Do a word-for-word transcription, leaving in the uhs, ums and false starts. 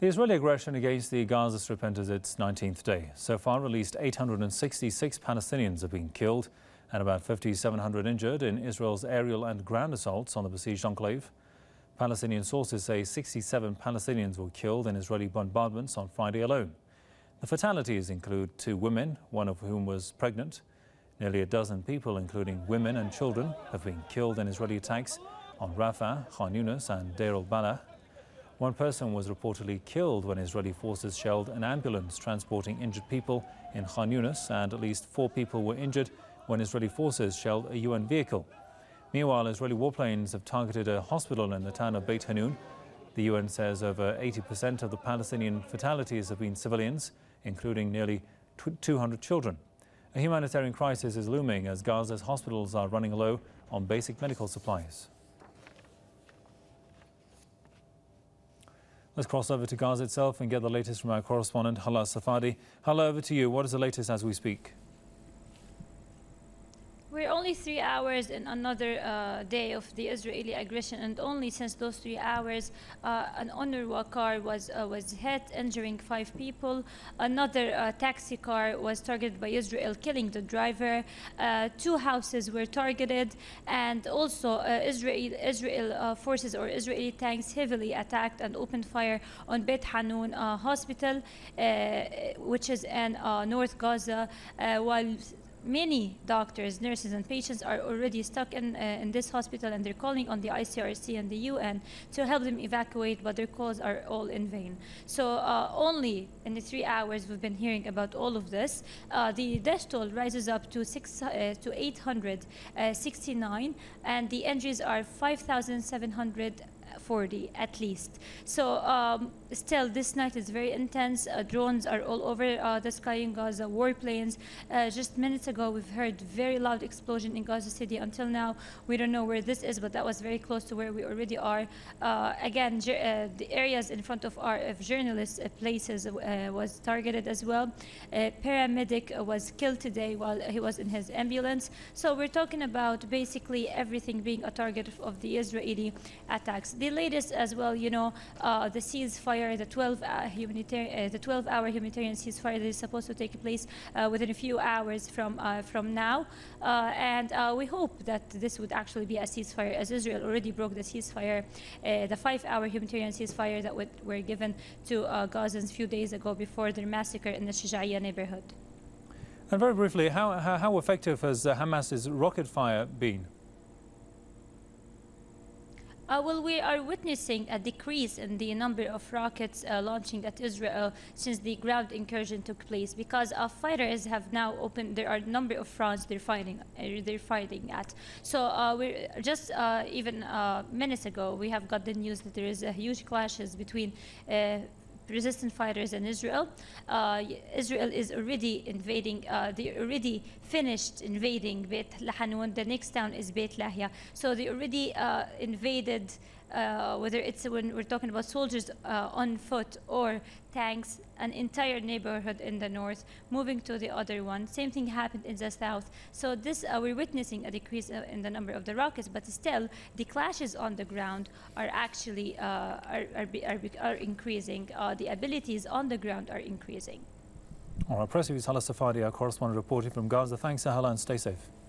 The Israeli aggression against the Gaza Strip enters its nineteenth day. So far, at least eight hundred sixty-six Palestinians have been killed and about five thousand seven hundred injured in Israel's aerial and ground assaults on the besieged enclave. Palestinian sources say sixty-seven Palestinians were killed in Israeli bombardments on Friday alone. The fatalities include two women, one of whom was pregnant. Nearly a dozen people, including women and children, have been killed in Israeli attacks on Rafah, Khan Yunis and Deir al-Balah. One person was reportedly killed when Israeli forces shelled an ambulance transporting injured people in Khan Yunis, and at least four people were injured when Israeli forces shelled a U N vehicle. Meanwhile, Israeli warplanes have targeted a hospital in the town of Beit Hanun. The U N says over eighty percent of the Palestinian fatalities have been civilians, including nearly two hundred children. A humanitarian crisis is looming as Gaza's hospitals are running low on basic medical supplies. Let's cross over to Gaza itself and get the latest from our correspondent, Hala Safadi. Hala, over to you. What is the latest as we speak? We're only three hours in another uh, day of the Israeli aggression, and only since those three hours, uh, an UNRWA car was uh, was hit, injuring five people. Another uh, taxi car was targeted by Israel, killing the driver. Uh, two houses were targeted, and also uh, Israel, Israel uh, forces or Israeli tanks heavily attacked and opened fire on Beit Hanun uh, hospital, uh, which is in uh, North Gaza, uh, while many doctors, nurses and patients are already stuck in, uh, in this hospital, and they're calling on the I C R C and the U N to help them evacuate, but their calls are all in vain. So uh, only in the three hours we've been hearing about all of this. Uh, the death toll rises up to, six, uh, to eight hundred sixty-nine, and the injuries are five thousand seven hundred forty at least. So um, still this night is very intense. Uh, drones are all over uh, the sky in Gaza, warplanes. Uh, just minutes ago we've heard very loud explosion in Gaza City. Until now we don't know where this is, but that was very close to where we already are. Uh, again, uh, the areas in front of our of journalists' uh, places uh, was targeted as well. A paramedic uh, was killed today while he was in his ambulance. So we're talking about basically everything being a target of, of the Israeli attacks. The latest as well, you know, uh, the ceasefire, the twelve hour humanitarian, uh, the twelve hour humanitarian ceasefire that is supposed to take place uh, within a few hours from uh, from now, uh, and uh, we hope that this would actually be a ceasefire, as Israel already broke the ceasefire, uh, the five hour humanitarian ceasefire that would, were given to uh, Gazans a few days ago before their massacre in the Shuja'iyya neighborhood. And very briefly, how how, how effective has uh, Hamas's rocket fire been? Uh, well, we are witnessing a decrease in the number of rockets uh, launching at Israel since the ground incursion took place, because our fighters have now opened. There are a number of fronts they're fighting. Uh, they're fighting at. So uh, we're just uh, even uh, minutes ago, we have got the news that there is a huge clashes between Uh, resistant fighters in Israel. Uh, Israel is already invading, uh, they already finished invading Beit Hanun. The next town is Beit Lahia. So they already uh, invaded, uh, whether it's when we're talking about soldiers uh, on foot or tanks, an entire neighborhood in the north, moving to the other one. Same thing happened in the south. So this, uh, we're witnessing a decrease uh, in the number of the rockets, but still the clashes on the ground are actually uh, are, are, are, are increasing. Uh, the abilities on the ground are increasing. All right, Press Hala Safadi, our correspondent reporting from Gaza. Thanks, Hala, and stay safe.